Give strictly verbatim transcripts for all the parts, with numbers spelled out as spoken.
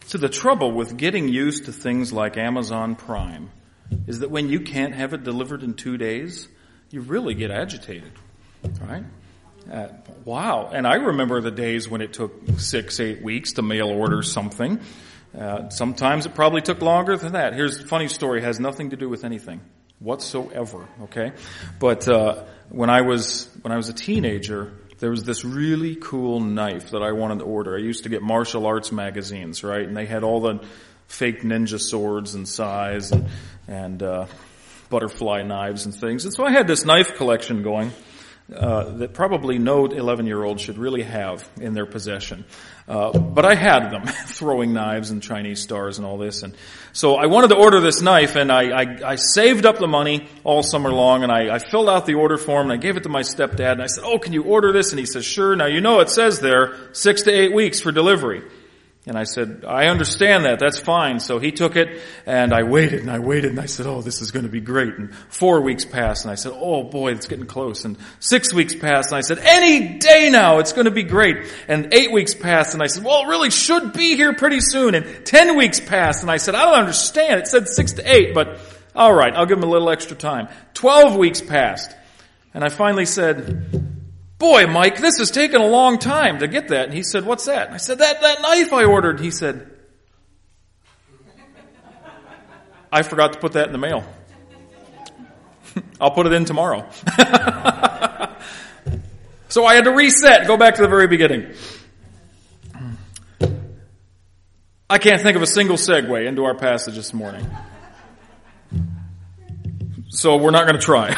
So the trouble with getting used to things like Amazon Prime is that when you can't have it delivered in two days, you really get agitated, right? Uh, wow. And I remember the days when it took six, eight weeks to mail order something. Uh, sometimes it probably took longer than that. Here's a funny story. It has nothing to do with anything whatsoever, okay? But uh when I was when I was a teenager, there was this really cool knife that I wanted to order. I used to get martial arts magazines, right? And they had all the fake ninja swords and sais and, and uh butterfly knives and things. And so I had this knife collection going uh that probably no eleven-year-old should really have in their possession. Uh but I had them, throwing knives and Chinese stars and all this. And so I wanted to order this knife, and I I, I saved up the money all summer long, and I, I filled out the order form, and I gave it to my stepdad, and I said, "Oh, can you order this?" And he says, "Sure." Now, you know it says there, six to eight weeks for delivery. And I said, "I understand that. That's fine." So he took it, and I waited, and I waited, and I said, "Oh, this is going to be great." And four weeks passed, and I said, "Oh boy, it's getting close." And six weeks passed, and I said, "Any day now, it's going to be great." And eight weeks passed, and I said, "Well, it really should be here pretty soon." And ten weeks passed, and I said, "I don't understand. It said six to eight, but all right, I'll give him a little extra time." Twelve weeks passed, and I finally said, "Boy, Mike, this has taken a long time to get that." And he said, "What's that?" And I said, that, that knife I ordered. He said, "I forgot to put that in the mail. I'll put it in tomorrow." So I had to reset, go back to the very beginning. I can't think of a single segue into our passage this morning. So we're not going to try.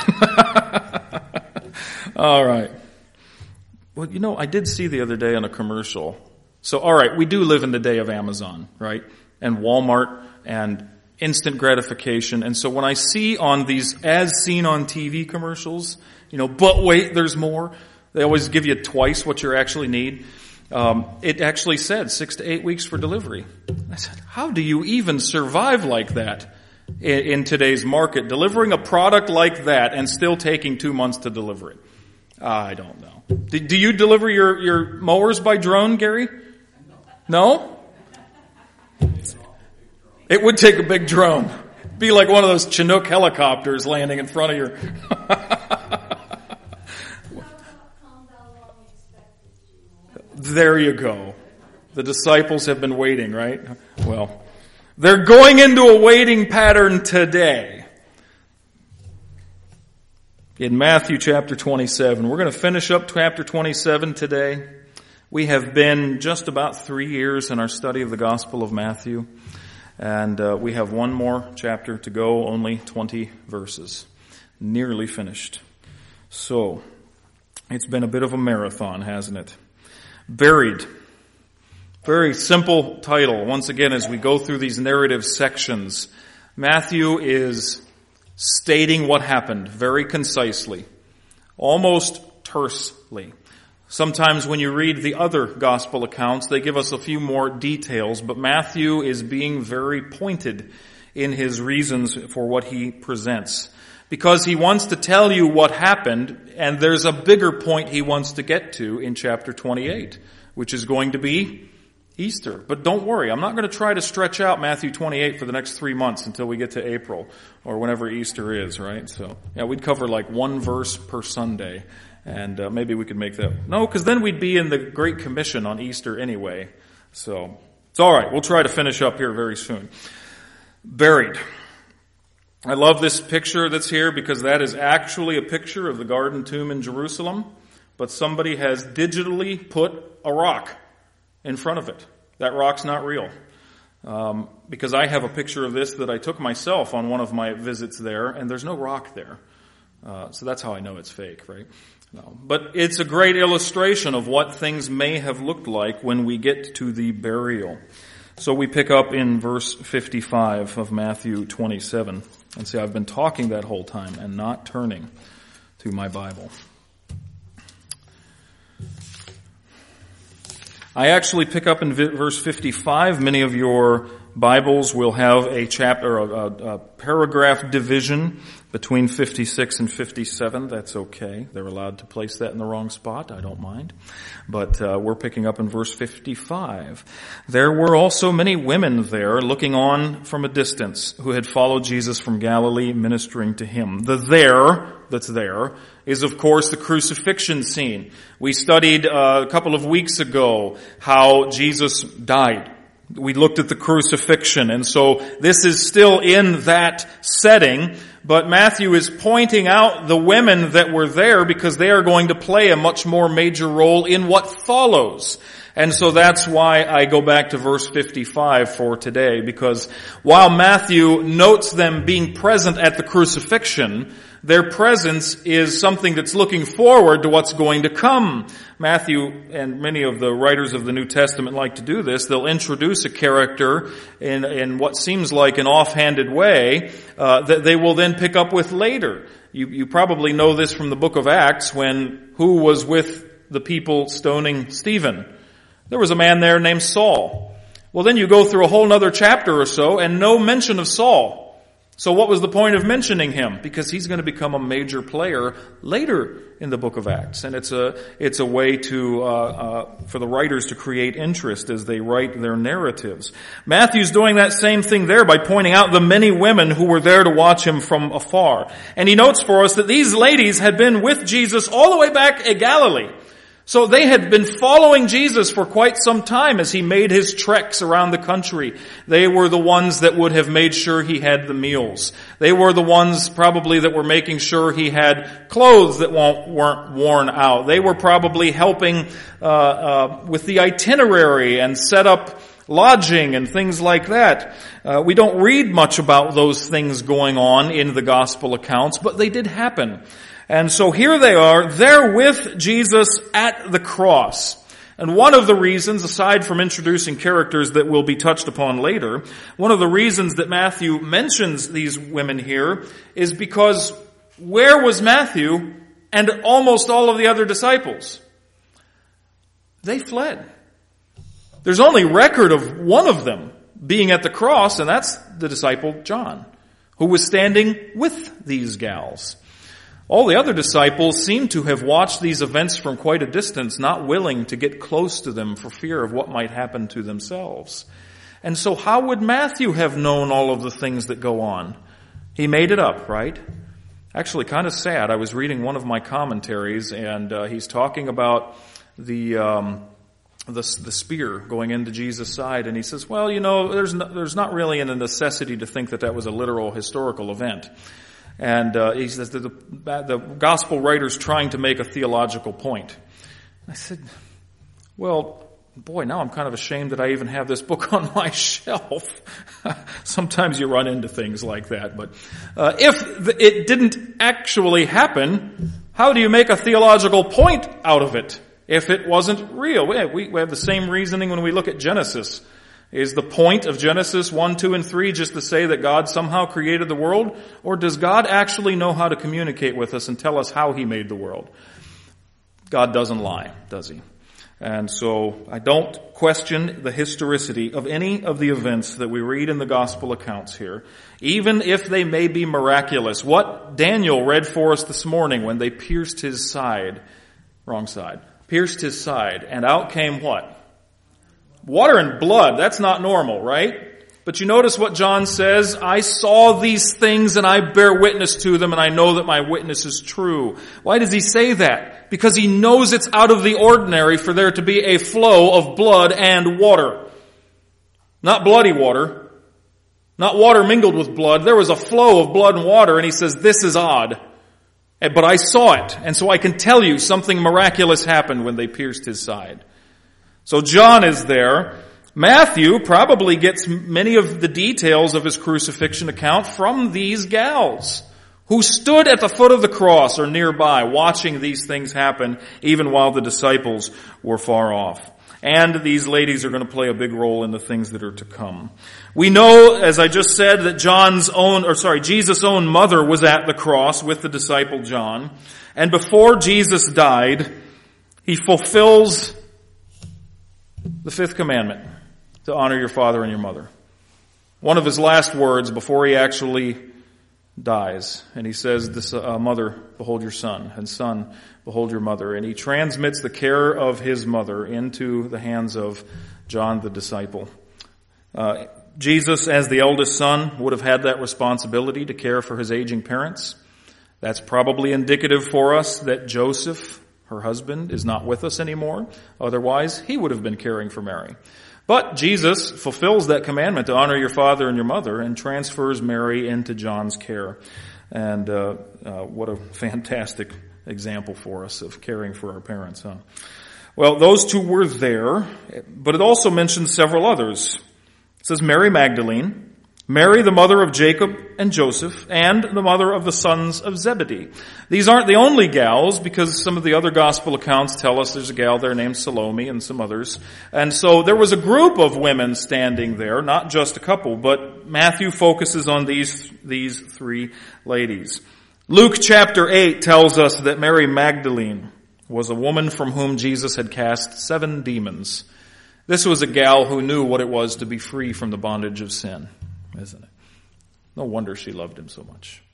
All right. Well, you know, I did see the other day on a commercial. So, all right, we do live in the day of Amazon, right? And Walmart and instant gratification. And so when I see on these as seen on T V commercials, you know, but wait, there's more. They always give you twice what you actually need. Um, it actually said six to eight weeks for delivery. I said, how do you even survive like that in, in today's market? Delivering a product like that and still taking two months to deliver it. I don't know. Do, do you deliver your, your mowers by drone, Gary? No? It would take a big drone. It'd be like one of those Chinook helicopters landing in front of your... There you go. The disciples have been waiting, right? Well, they're going into a waiting pattern today. In Matthew chapter twenty-seven. We're going to finish up chapter twenty-seven today. We have been just about three years in our study of the Gospel of Matthew. And uh, we have one more chapter to go, only twenty verses. Nearly finished. So, it's been a bit of a marathon, hasn't it? Buried. Very simple title. Once again, as we go through these narrative sections, Matthew is stating what happened very concisely, almost tersely. Sometimes when you read the other gospel accounts, they give us a few more details, but Matthew is being very pointed in his reasons for what he presents, because he wants to tell you what happened, and there's a bigger point he wants to get to in chapter twenty-eight, which is going to be Easter. But don't worry, I'm not going to try to stretch out Matthew twenty-eight for the next three months until we get to April, or whenever Easter is, right? So, yeah, we'd cover like one verse per Sunday, and uh, maybe we could make that. No, because then we'd be in the Great Commission on Easter anyway. So, it's all right. We'll try to finish up here very soon. Buried. I love this picture that's here because that is actually a picture of the Garden Tomb in Jerusalem, but somebody has digitally put a rock in front of it. That rock's not real. Um, because I have a picture of this that I took myself on one of my visits there, and there's no rock there. Uh, so that's how I know it's fake, right? No. But it's a great illustration of what things may have looked like when we get to the burial. So we pick up in verse fifty-five of Matthew twenty-seven. And see, I've been talking that whole time and not turning to my Bible. I actually pick up in verse fifty-five. Many of your Bibles will have a chapter, a, a, a paragraph division between fifty-six and fifty-seven. That's okay. They're allowed to place that in the wrong spot. I don't mind. But uh, we're picking up in verse fifty-five. There were also many women there looking on from a distance who had followed Jesus from Galilee, ministering to him. The there that's there is, of course, the crucifixion scene. We studied uh, a couple of weeks ago how Jesus died. We looked at the crucifixion, and so this is still in that setting, but Matthew is pointing out the women that were there because they are going to play a much more major role in what follows. And so that's why I go back to verse fifty-five for today, because while Matthew notes them being present at the crucifixion, their presence is something that's looking forward to what's going to come. Matthew and many of the writers of the New Testament like to do this. They'll introduce a character in, in what seems like an offhanded way uh, that they will then pick up with later. You, you probably know this from the book of Acts, when who was with the people stoning Stephen? There was a man there named Saul. Well, then you go through a whole other chapter or so and no mention of Saul. So what was the point of mentioning him? Because he's going to become a major player later in the book of Acts. And it's a, it's a way to, uh, uh, for the writers to create interest as they write their narratives. Matthew's doing that same thing there by pointing out the many women who were there to watch him from afar. And he notes for us that these ladies had been with Jesus all the way back at Galilee. So they had been following Jesus for quite some time as he made his treks around the country. They were the ones that would have made sure he had the meals. They were the ones probably that were making sure he had clothes that weren't worn out. They were probably helping uh, uh with the itinerary and set up lodging and things like that. Uh, we don't read much about those things going on in the gospel accounts, but they did happen. And so here they are, they're with Jesus at the cross. And one of the reasons, aside from introducing characters that will be touched upon later, one of the reasons that Matthew mentions these women here is because where was Matthew and almost all of the other disciples? They fled. There's only record of one of them being at the cross, and that's the disciple John, who was standing with these gals. All the other disciples seem to have watched these events from quite a distance, not willing to get close to them for fear of what might happen to themselves. And so how would Matthew have known all of the things that go on? He made it up, right? Actually, kind of sad. I was reading one of my commentaries, and uh, he's talking about the, um, the the spear going into Jesus' side, and he says, well, you know, there's no, there's not really a necessity to think that that was a literal historical event. And uh, he says that the, the gospel writer's trying to make a theological point. I said, well, boy, now I'm kind of ashamed that I even have this book on my shelf. Sometimes you run into things like that. But uh, if it didn't actually happen, how do you make a theological point out of it if it wasn't real? We, we have the same reasoning when we look at Genesis. Is the point of Genesis one, two, and three just to say that God somehow created the world? Or does God actually know how to communicate with us and tell us how he made the world? God doesn't lie, does he? And so I don't question the historicity of any of the events that we read in the gospel accounts here, even if they may be miraculous. What Daniel read for us this morning when they pierced his side, wrong side, pierced his side, and out came what? Water and blood, that's not normal, right? But you notice what John says, I saw these things and I bear witness to them and I know that my witness is true. Why does he say that? Because he knows it's out of the ordinary for there to be a flow of blood and water. Not bloody water. Not water mingled with blood. There was a flow of blood and water, and he says, this is odd. But I saw it, and so I can tell you something miraculous happened when they pierced his side. So John is there. Matthew probably gets many of the details of his crucifixion account from these gals who stood at the foot of the cross or nearby watching these things happen even while the disciples were far off. And these ladies are going to play a big role in the things that are to come. We know, as I just said, that John's own, or sorry, Jesus' own mother was at the cross with the disciple John. And before Jesus died, he fulfills The fifth commandment, to honor your father and your mother. One of his last words before he actually dies. And he says, this, uh, mother, behold your son, and son, behold your mother. And he transmits the care of his mother into the hands of John the disciple. Uh, Jesus, as the eldest son, would have had that responsibility to care for his aging parents. That's probably indicative for us that Joseph, her husband, is not with us anymore. Otherwise, he would have been caring for Mary. But Jesus fulfills that commandment to honor your father and your mother and transfers Mary into John's care. And uh, uh, what a fantastic example for us of caring for our parents, huh? Well, those two were there, but it also mentions several others. It says Mary Magdalene, Mary, the mother of Jacob and Joseph, and the mother of the sons of Zebedee. These aren't the only gals, because some of the other gospel accounts tell us there's a gal there named Salome and some others. And so there was a group of women standing there, not just a couple, but Matthew focuses on these, these three ladies. Luke chapter eight tells us that Mary Magdalene was a woman from whom Jesus had cast seven demons. This was a gal who knew what it was to be free from the bondage of sin. Isn't it? No wonder she loved him so much.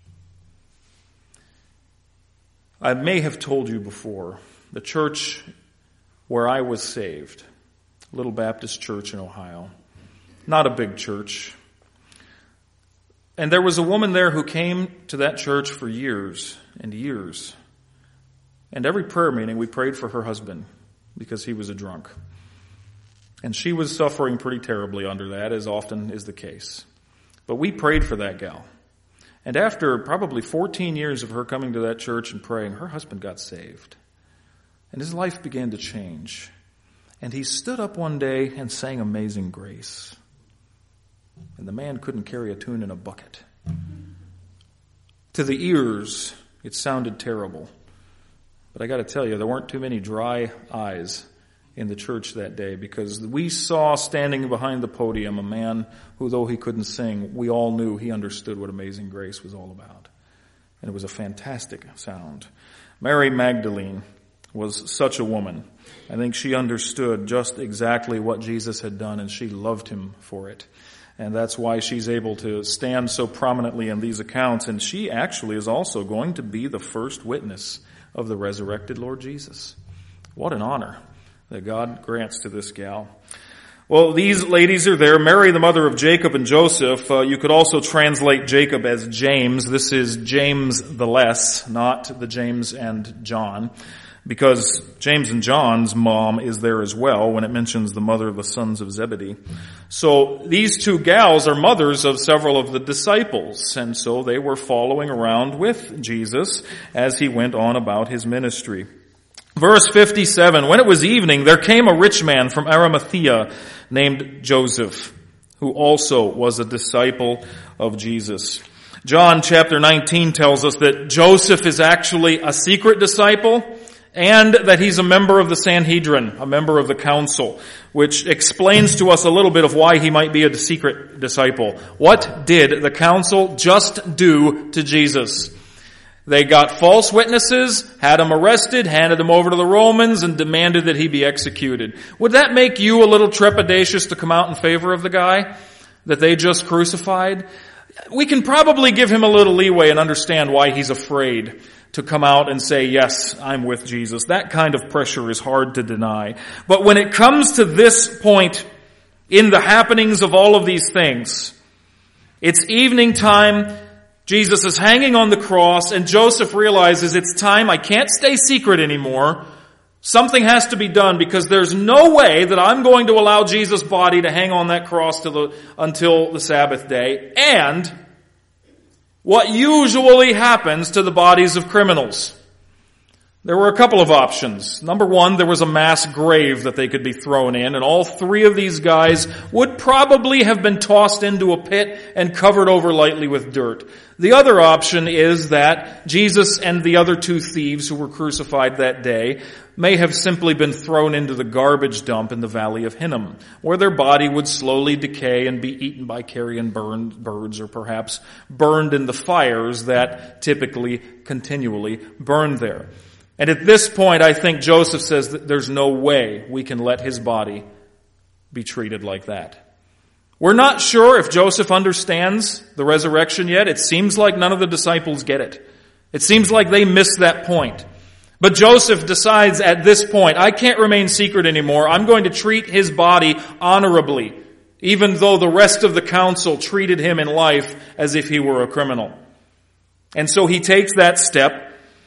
I may have told you before, the church where I was saved, Little Baptist Church in Ohio, not a big church. And there was a woman there who came to that church for years and years. And every prayer meeting we prayed for her husband because he was a drunk. And she was suffering pretty terribly under that, as often is the case. But we prayed for that gal. And after probably fourteen years of her coming to that church and praying, her husband got saved. And his life began to change. And he stood up one day and sang Amazing Grace. And the man couldn't carry a tune in a bucket. To the ears, it sounded terrible. But I got to tell you, there weren't too many dry eyes in the church that day, because we saw standing behind the podium a man who, though he couldn't sing, we all knew he understood what Amazing Grace was all about. And it was a fantastic sound. Mary Magdalene was such a woman. I think she understood just exactly what Jesus had done, and she loved him for it. And that's why she's able to stand so prominently in these accounts. And she actually is also going to be the first witness of the resurrected Lord Jesus. What an honor that God grants to this gal. Well, these ladies are there. Mary, the mother of Jacob and Joseph. Uh, you could also translate Jacob as James. This is James the Less, not the James and John, because James and John's mom is there as well when it mentions the mother of the sons of Zebedee. So these two gals are mothers of several of the disciples, and so they were following around with Jesus as he went on about his ministry. Verse fifty-seven, when it was evening, there came a rich man from Arimathea named Joseph, who also was a disciple of Jesus. John chapter nineteen tells us that Joseph is actually a secret disciple and that he's a member of the Sanhedrin, a member of the council, which explains to us a little bit of why he might be a secret disciple. What did the council just do to Jesus? They got false witnesses, had him arrested, handed him over to the Romans, and demanded that he be executed. Would that make you a little trepidatious to come out in favor of the guy that they just crucified? We can probably give him a little leeway and understand why he's afraid to come out and say, yes, I'm with Jesus. That kind of pressure is hard to deny. But when it comes to this point in the happenings of all of these things, it's evening time. Jesus is hanging on the cross, and Joseph realizes it's time. I can't stay secret anymore. Something has to be done, because there's no way that I'm going to allow Jesus' body to hang on that cross to the, until the Sabbath day. And what usually happens to the bodies of criminals. There were a couple of options. Number one, there was a mass grave that they could be thrown in, and all three of these guys would probably have been tossed into a pit and covered over lightly with dirt. The other option is that Jesus and the other two thieves who were crucified that day may have simply been thrown into the garbage dump in the Valley of Hinnom, where their body would slowly decay and be eaten by carrion burned birds, or perhaps burned in the fires that typically continually burned there. And at this point, I think Joseph says that there's no way we can let his body be treated like that. We're not sure if Joseph understands the resurrection yet. It seems like none of the disciples get it. It seems like they miss that point. But Joseph decides at this point, I can't remain secret anymore. I'm going to treat his body honorably, even though the rest of the council treated him in life as if he were a criminal. And so he takes that step.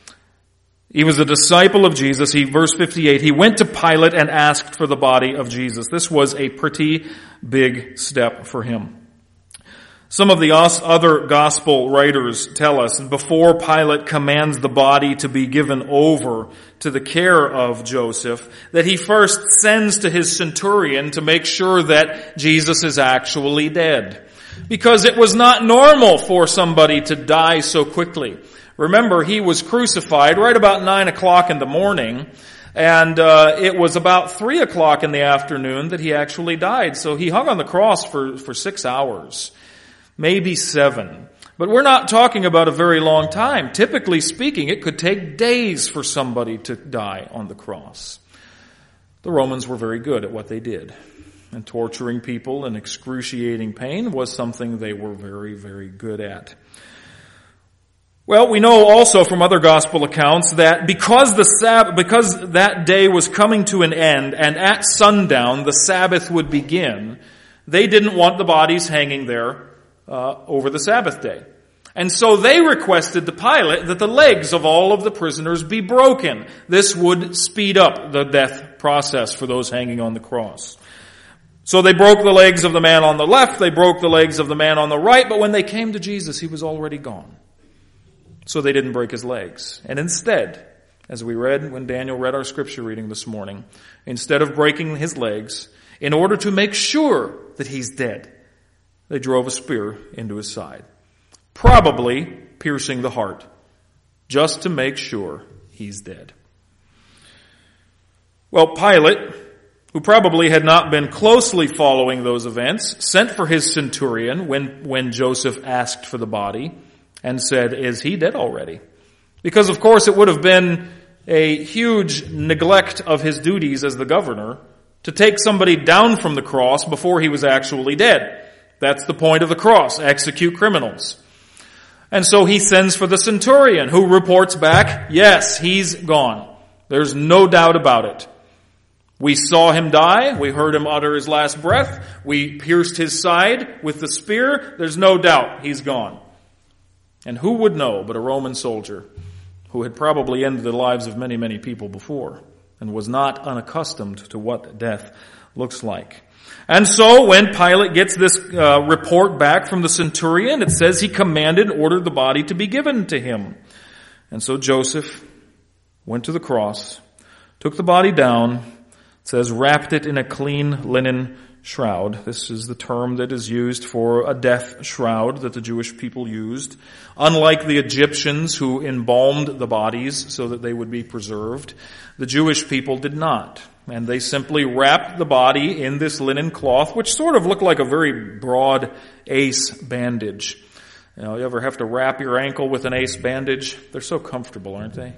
He was a disciple of Jesus. He, verse fifty-eight, he went to Pilate and asked for the body of Jesus. This was a pretty big step for him. Some of the other gospel writers tell us before Pilate commands the body to be given over to the care of Joseph, that he first sends to his centurion to make sure that Jesus is actually dead. Because it was not normal for somebody to die so quickly. Remember, he was crucified right about nine o'clock in the morning, and uh, it was about three o'clock in the afternoon that he actually died. So he hung on the cross for, for six hours. Maybe seven. But we're not talking about a very long time. Typically speaking, it could take days for somebody to die on the cross. The Romans were very good at what they did. And torturing people in excruciating pain was something they were very, very good at. Well, we know also from other gospel accounts that because the Sabbath, because that day was coming to an end and at sundown the Sabbath would begin, they didn't want the bodies hanging there Uh, over the Sabbath day. And so they requested to Pilate that the legs of all of the prisoners be broken. This would speed up the death process for those hanging on the cross. So they broke the legs of the man on the left, they broke the legs of the man on the right, but when they came to Jesus, he was already gone. So they didn't break his legs. And instead, as we read when Daniel read our scripture reading this morning, instead of breaking his legs, in order to make sure that he's dead, they drove a spear into his side, probably piercing the heart, just to make sure he's dead. Well, Pilate, who probably had not been closely following those events, sent for his centurion when, when Joseph asked for the body and said, is he dead already? Because, of course, it would have been a huge neglect of his duties as the governor to take somebody down from the cross before he was actually dead. That's the point of the cross, execute criminals. And so he sends for the centurion, who reports back, yes, he's gone. There's no doubt about it. We saw him die. We heard him utter his last breath. We pierced his side with the spear. There's no doubt he's gone. And who would know but a Roman soldier who had probably ended the lives of many, many people before and was not unaccustomed to what death looks like. And so when Pilate gets this uh, report back from the centurion, it says he commanded and ordered the body to be given to him. And so Joseph went to the cross, took the body down, it says wrapped it in a clean linen shroud. This is the term that is used for a death shroud that the Jewish people used. Unlike the Egyptians who embalmed the bodies so that they would be preserved, the Jewish people did not. And they simply wrapped the body in this linen cloth, which sort of looked like a very broad ace bandage. You know, you ever have to wrap your ankle with an ace bandage? They're so comfortable, aren't they?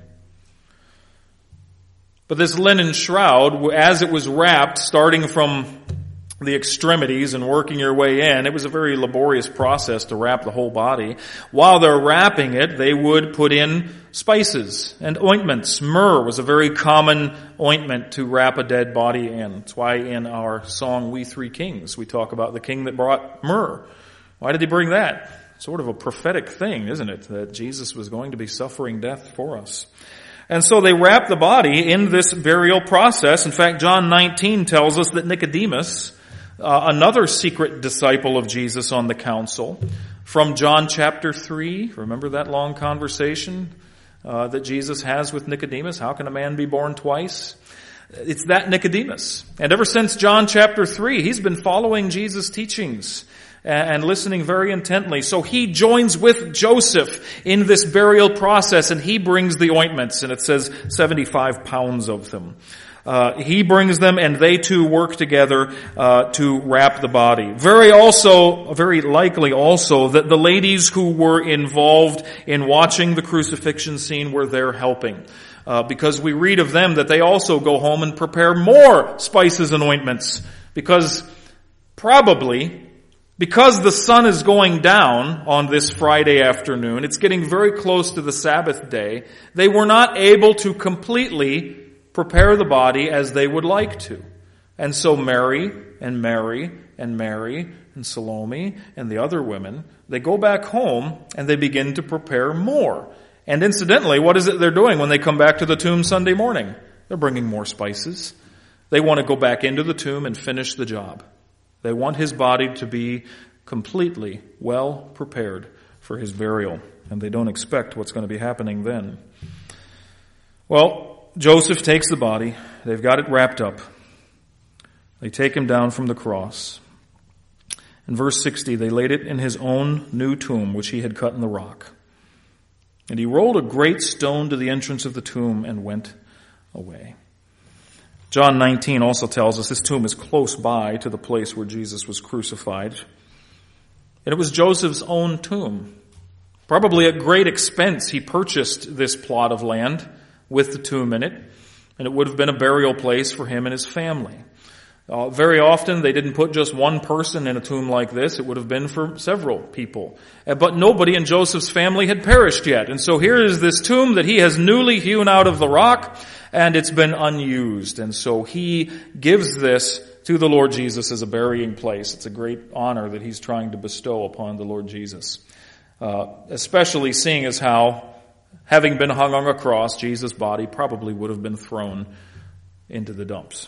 But this linen shroud, as it was wrapped, starting from the extremities and working your way in, it was a very laborious process to wrap the whole body. While they're wrapping it, they would put in spices and ointments. Myrrh was a very common ointment to wrap a dead body in. That's why in our song, We Three Kings, we talk about the king that brought myrrh. Why did he bring that? Sort of a prophetic thing, isn't it? That Jesus was going to be suffering death for us. And so they wrap the body in this burial process. In fact, John nineteen tells us that Nicodemus, uh, another secret disciple of Jesus on the council, from John chapter three, remember that long conversation uh, that Jesus has with Nicodemus? How can a man be born twice? It's that Nicodemus. And ever since John chapter three, he's been following Jesus' teachings and listening very intently. So he joins with Joseph in this burial process, and he brings the ointments, and it says seventy-five pounds of them. Uh, he brings them, and they two work together uh, to wrap the body. Very also, very likely also, that the ladies who were involved in watching the crucifixion scene were there helping. Uh, because we read of them that they also go home and prepare more spices and ointments Because probably, because the sun is going down on this Friday afternoon, it's getting very close to the Sabbath day, they were not able to completely prepare the body as they would like to. And so Mary and Mary and Mary and Salome and the other women, they go back home and they begin to prepare more. And incidentally, what is it they're doing when they come back to the tomb Sunday morning? They're bringing more spices. They want to go back into the tomb and finish the job. They want his body to be completely well prepared for his burial. And they don't expect what's going to be happening then. Well, Joseph takes the body. They've got it wrapped up. They take him down from the cross. In verse sixty, they laid it in his own new tomb, which he had cut in the rock. And he rolled a great stone to the entrance of the tomb and went away. John nineteen also tells us this tomb is close by to the place where Jesus was crucified. And it was Joseph's own tomb. Probably at great expense, he purchased this plot of land with the tomb in it. And it would have been a burial place for him and his family. Uh, very often, they didn't put just one person in a tomb like this. It would have been for several people. Uh, but nobody in Joseph's family had perished yet. And so here is this tomb that he has newly hewn out of the rock, and it's been unused. And so he gives this to the Lord Jesus as a burying place. It's a great honor that he's trying to bestow upon the Lord Jesus. Uh, especially seeing as how, having been hung on a cross, Jesus' body probably would have been thrown into the dumps.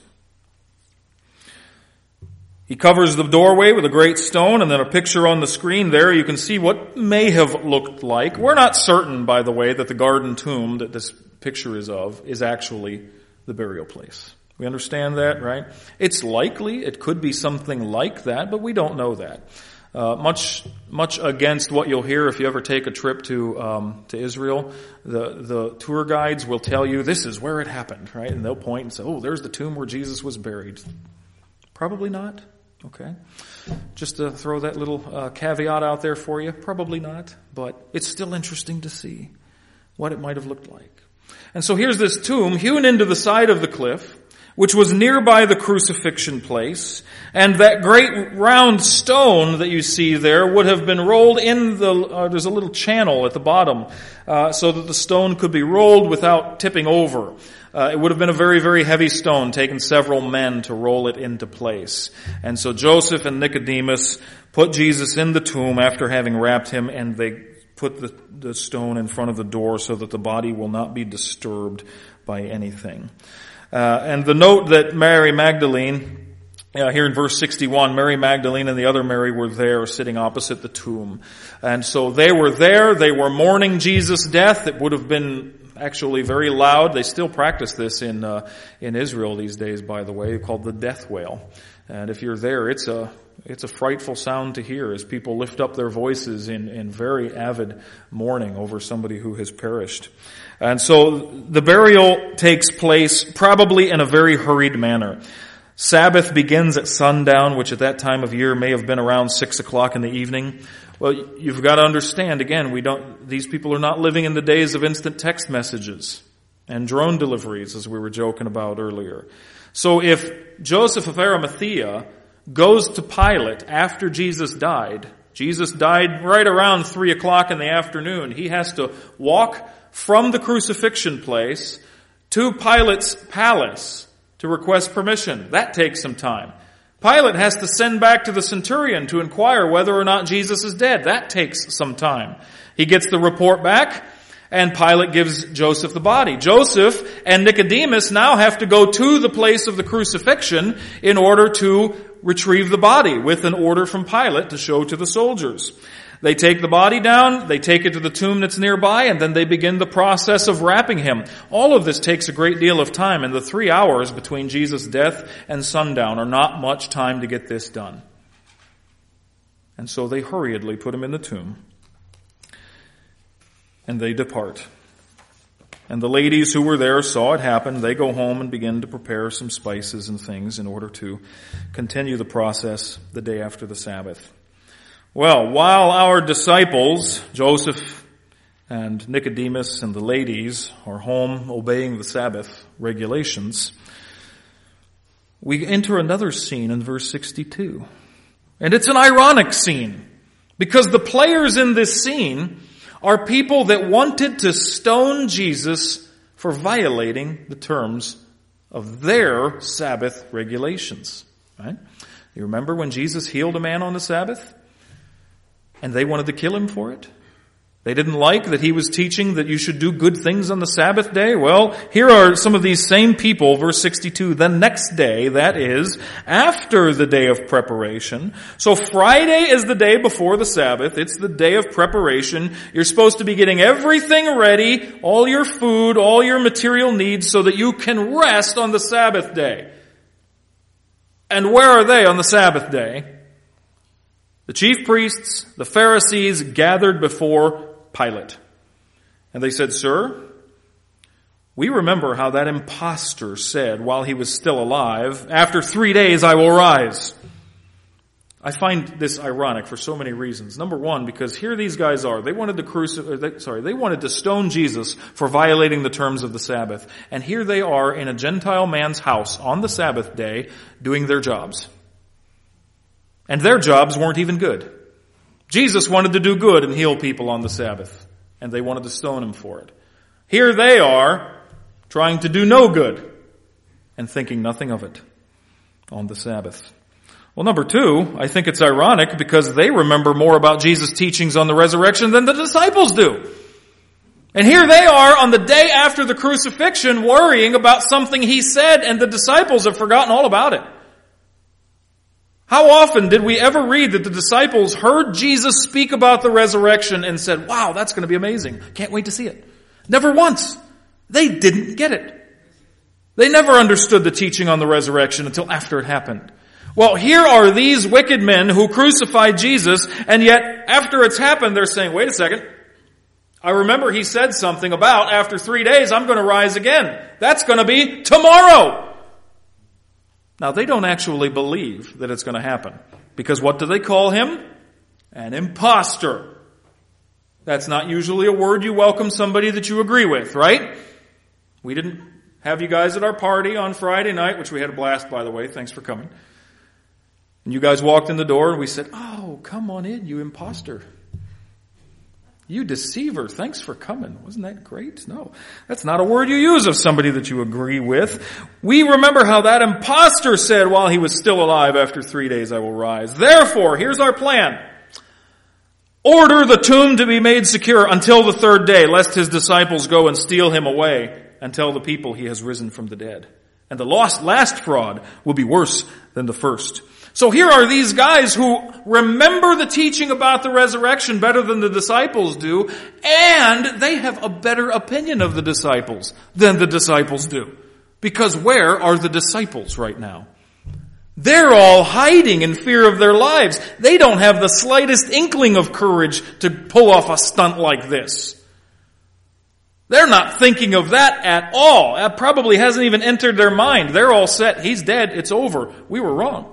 He covers the doorway with a great stone, and then a picture on the screen there. You can see what may have looked like. We're not certain, by the way, that the garden tomb that this picture is of is actually the burial place. We understand that, right? It's likely it could be something like that, but we don't know that. Uh, much, much against what you'll hear if you ever take a trip to um, to Israel, the the tour guides will tell you this is where it happened, right? And they'll point and say, "Oh, there's the tomb where Jesus was buried." Probably not. Okay. Just to throw that little uh, caveat out there for you. Probably not. But it's still interesting to see what it might have looked like. And so here's this tomb hewn into the side of the cliff, which was nearby the crucifixion place. And that great round stone that you see there would have been rolled in the, uh, there's a little channel at the bottom, uh, so that the stone could be rolled without tipping over. Uh, it would have been a very, very heavy stone, taken several men to roll it into place. And so Joseph and Nicodemus put Jesus in the tomb after having wrapped him, and they put the, the stone in front of the door so that the body will not be disturbed by anything. Uh, and the note that Mary Magdalene, uh, here in verse sixty-one, Mary Magdalene and the other Mary were there sitting opposite the tomb. And so they were there, they were mourning Jesus' death. It would have been actually very loud. They still practice this in uh, in Israel these days, by the way, called the death wail. And if you're there, it's a it's a frightful sound to hear as people lift up their voices in, in very avid mourning over somebody who has perished. And so the burial takes place probably in a very hurried manner. Sabbath begins at sundown, which at that time of year may have been around six o'clock in the evening. Well, you've got to understand, again, we don't, these people are not living in the days of instant text messages and drone deliveries, as we were joking about earlier. So if Joseph of Arimathea goes to Pilate after Jesus died, Jesus died right around three o'clock in the afternoon, he has to walk from the crucifixion place to Pilate's palace to request permission. That takes some time. Pilate has to send back to the centurion to inquire whether or not Jesus is dead. That takes some time. He gets the report back, and Pilate gives Joseph the body. Joseph and Nicodemus now have to go to the place of the crucifixion in order to retrieve the body with an order from Pilate to show to the soldiers. They take the body down, they take it to the tomb that's nearby, and then they begin the process of wrapping him. All of this takes a great deal of time, and the three hours between Jesus' death and sundown are not much time to get this done. And so they hurriedly put him in the tomb, and they depart. And the ladies who were there saw it happen. They go home and begin to prepare some spices and things in order to continue the process the day after the Sabbath. Well, while our disciples, Joseph and Nicodemus and the ladies, are home obeying the Sabbath regulations, we enter another scene in verse sixty-two. And it's an ironic scene, because the players in this scene are people that wanted to stone Jesus for violating the terms of their Sabbath regulations. Right? You remember when Jesus healed a man on the Sabbath? And they wanted to kill him for it? They didn't like that he was teaching that you should do good things on the Sabbath day? Well, here are some of these same people, verse sixty-two, the next day, that is, after the day of preparation. So Friday is the day before the Sabbath. It's the day of preparation. You're supposed to be getting everything ready, all your food, all your material needs, so that you can rest on the Sabbath day. And where are they on the Sabbath day? The chief priests, the Pharisees, gathered before Pilate. And they said, "Sir, we remember how that impostor said while he was still alive, 'After three days I will rise.'" I find this ironic for so many reasons. Number one, because here these guys are. They wanted to crucify, sorry, they wanted to stone Jesus for violating the terms of the Sabbath. And here they are in a Gentile man's house on the Sabbath day doing their jobs. And their jobs weren't even good. Jesus wanted to do good and heal people on the Sabbath, and they wanted to stone him for it. Here they are, trying to do no good and thinking nothing of it on the Sabbath. Well, number two, I think it's ironic because they remember more about Jesus' teachings on the resurrection than the disciples do. And here they are on the day after the crucifixion worrying about something he said, and the disciples have forgotten all about it. How often did we ever read that the disciples heard Jesus speak about the resurrection and said, "Wow, that's going to be amazing. Can't wait to see it"? Never once. They didn't get it. They never understood the teaching on the resurrection until after it happened. Well, here are these wicked men who crucified Jesus, and yet after it's happened, they're saying, "Wait a second. I remember he said something about after three days I'm going to rise again. That's going to be tomorrow." Now, they don't actually believe that it's going to happen. Because what do they call him? An imposter. That's not usually a word you welcome somebody that you agree with, right? We didn't have you guys at our party on Friday night, which we had a blast, by the way. Thanks for coming. And you guys walked in the door and we said, "Oh, come on in, you imposter. You deceiver, thanks for coming." Wasn't that great? No, that's not a word you use of somebody that you agree with. We remember how that imposter said while he was still alive, "After three days I will rise." Therefore, here's our plan. Order the tomb to be made secure until the third day, lest his disciples go and steal him away and tell the people he has risen from the dead. And the last, last fraud will be worse than the first. So here are these guys who remember the teaching about the resurrection better than the disciples do, and they have a better opinion of the disciples than the disciples do. Because where are the disciples right now? They're all hiding in fear of their lives. They don't have the slightest inkling of courage to pull off a stunt like this. They're not thinking of that at all. That probably hasn't even entered their mind. They're all set. He's dead. It's over. We were wrong.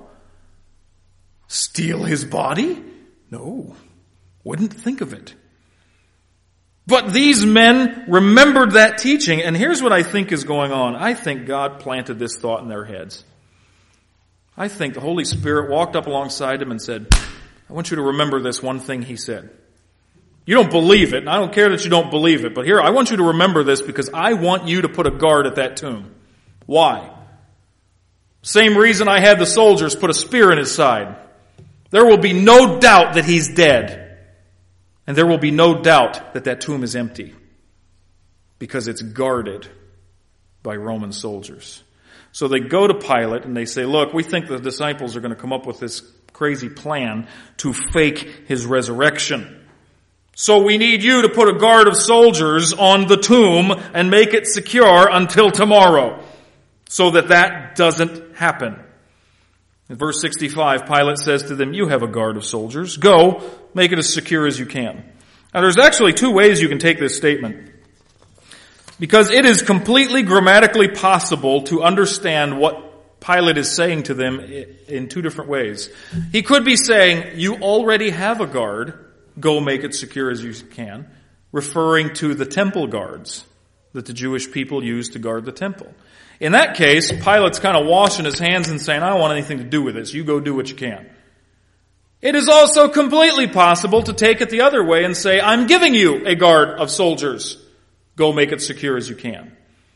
Steal his body? No. Wouldn't think of it. But these men remembered that teaching, and here's what I think is going on. I think God planted this thought in their heads. I think the Holy Spirit walked up alongside them and said, "I want you to remember this one thing he said. You don't believe it, and I don't care that you don't believe it, but here, I want you to remember this because I want you to put a guard at that tomb." Why? Same reason I had the soldiers put a spear in his side. There will be no doubt that he's dead. And there will be no doubt that that tomb is empty. Because it's guarded by Roman soldiers. So they go to Pilate and they say, "Look, we think the disciples are going to come up with this crazy plan to fake his resurrection. So we need you to put a guard of soldiers on the tomb and make it secure until tomorrow. So that that doesn't happen." In verse sixty-five, Pilate says to them, "You have a guard of soldiers. Go, make it as secure as you can." Now there's actually two ways you can take this statement. Because it is completely grammatically possible to understand what Pilate is saying to them in two different ways. He could be saying, "You already have a guard. Go make it secure as you can," referring to the temple guards that the Jewish people used to guard the temple. In that case, Pilate's kind of washing his hands and saying, I don't want anything to do with this. You go do what you can. It is also completely possible to take it the other way and say, I'm giving you a guard of soldiers. Go make it secure as you can.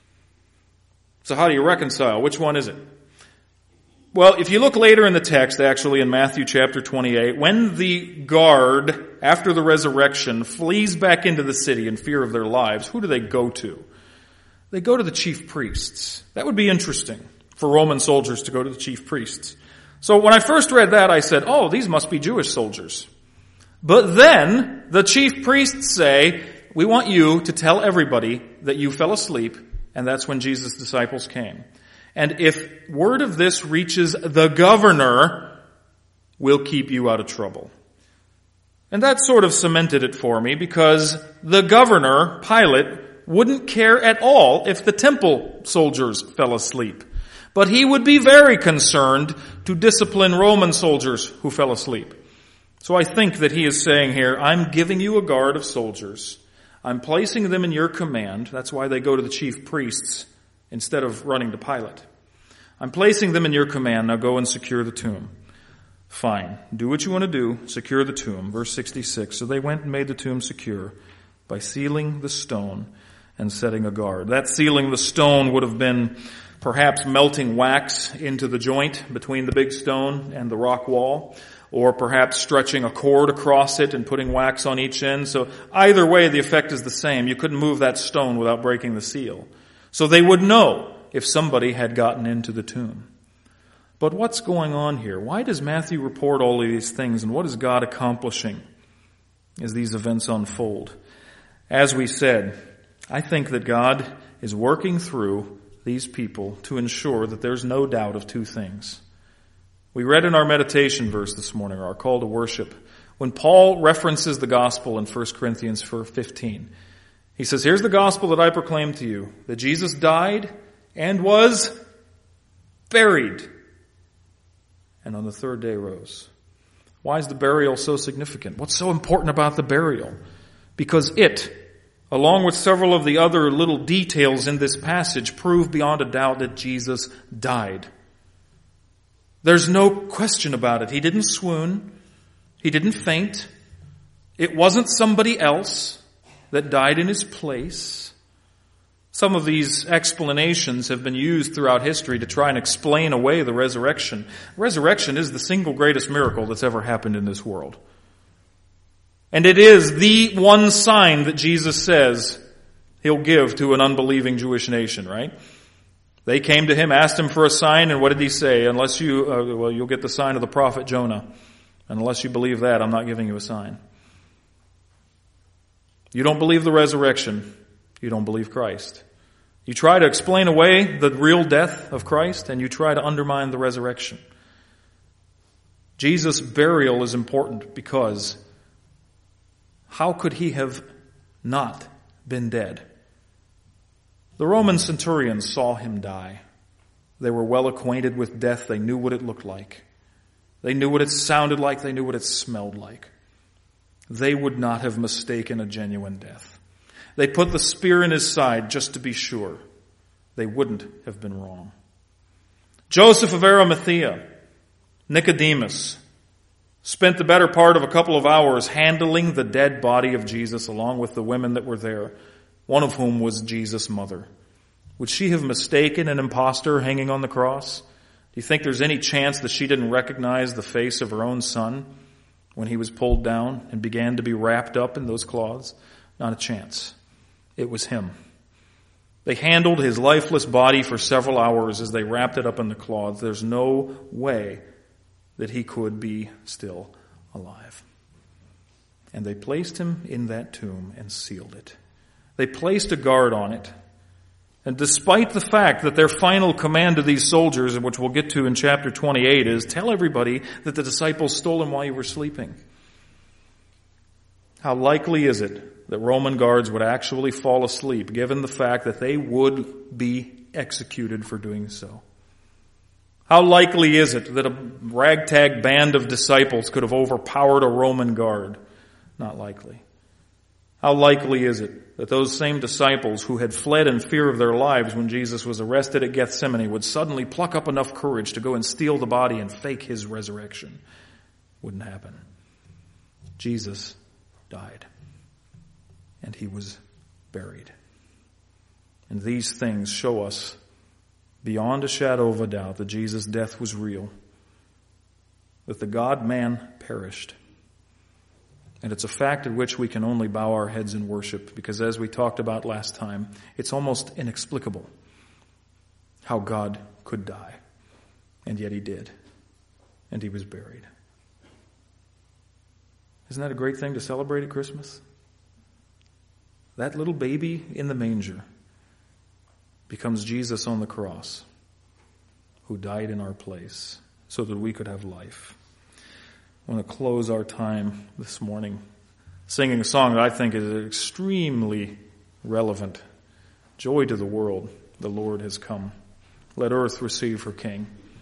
So how do you reconcile? Which one is it? Well, if you look later in the text, actually in Matthew chapter twenty-eight, when the guard, after the resurrection, flees back into the city in fear of their lives, who do they go to? They go to the chief priests. That would be interesting for Roman soldiers to go to the chief priests. So when I first read that, I said, oh, these must be Jewish soldiers. But then the chief priests say, we want you to tell everybody that you fell asleep, and that's when Jesus' disciples came. And if word of this reaches the governor, we'll keep you out of trouble. And that sort of cemented it for me, because the governor, Pilate, wouldn't care at all if the temple soldiers fell asleep. But he would be very concerned to discipline Roman soldiers who fell asleep. So I think that he is saying here, I'm giving you a guard of soldiers. I'm placing them in your command. That's why they go to the chief priests instead of running to Pilate. I'm placing them in your command. Now go and secure the tomb. Fine. Do what you want to do. Secure the tomb. Verse sixty-six. So they went and made the tomb secure by sealing the stone and setting a guard. That sealing the stone would have been perhaps melting wax into the joint between the big stone and the rock wall, or perhaps stretching a cord across it and putting wax on each end. So either way, the effect is the same. You couldn't move that stone without breaking the seal. So they would know if somebody had gotten into the tomb. But what's going on here? Why does Matthew report all of these things, and what is God accomplishing as these events unfold? As we said, I think that God is working through these people to ensure that there's no doubt of two things. We read in our meditation verse this morning, our call to worship, when Paul references the gospel in First Corinthians fifteen. He says, here's the gospel that I proclaim to you, that Jesus died and was buried, and on the third day rose. Why is the burial so significant? What's so important about the burial? Because it, along with several of the other little details in this passage, prove beyond a doubt that Jesus died. There's no question about it. He didn't swoon. He didn't faint. It wasn't somebody else that died in his place. Some of these explanations have been used throughout history to try and explain away the resurrection. Resurrection is the single greatest miracle that's ever happened in this world. And it is the one sign that Jesus says he'll give to an unbelieving Jewish nation, right? They came to him, asked him for a sign, and what did he say? Unless you, uh, well, you'll get the sign of the prophet Jonah. And unless you believe that, I'm not giving you a sign. You don't believe the resurrection, you don't believe Christ. You try to explain away the real death of Christ, and you try to undermine the resurrection. Jesus' burial is important because how could he have not been dead? The Roman centurions saw him die. They were well acquainted with death. They knew what it looked like. They knew what it sounded like. They knew what it smelled like. They would not have mistaken a genuine death. They put the spear in his side just to be sure. They wouldn't have been wrong. Joseph of Arimathea, Nicodemus, spent the better part of a couple of hours handling the dead body of Jesus along with the women that were there, one of whom was Jesus' mother. Would she have mistaken an impostor hanging on the cross? Do you think there's any chance that she didn't recognize the face of her own son when he was pulled down and began to be wrapped up in those cloths? Not a chance. It was him. They handled his lifeless body for several hours as they wrapped it up in the cloths. There's no way that he could be still alive. And they placed him in that tomb and sealed it. They placed a guard on it. And despite the fact that their final command to these soldiers, which we'll get to in chapter twenty-eight, is tell everybody that the disciples stole him while you were sleeping. How likely is it that Roman guards would actually fall asleep, given the fact that they would be executed for doing so? How likely is it that a ragtag band of disciples could have overpowered a Roman guard? Not likely. How likely is it that those same disciples who had fled in fear of their lives when Jesus was arrested at Gethsemane would suddenly pluck up enough courage to go and steal the body and fake his resurrection? Wouldn't happen. Jesus died, and he was buried. And these things show us beyond a shadow of a doubt that Jesus' death was real, that the God-man perished. And it's a fact at which we can only bow our heads in worship, because as we talked about last time, it's almost inexplicable how God could die. And yet he did. And he was buried. Isn't that a great thing to celebrate at Christmas? That little baby in the manger becomes Jesus on the cross, who died in our place so that we could have life. I want to close our time this morning singing a song that I think is extremely relevant. Joy to the world, the Lord has come. Let earth receive her King.